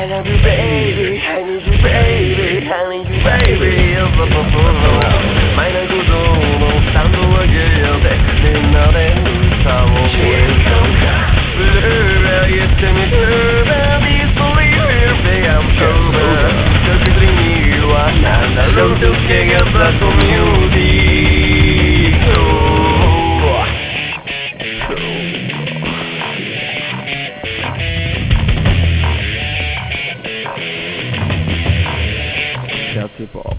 I love you baby, I need you baby, I need you baby. マイナー鼓動のスタンド上げてみんなで歌をBlur, you tell me further, disbelieve me, I'm sober. Secretly you are not alone to take up the community. Chelsea Ball.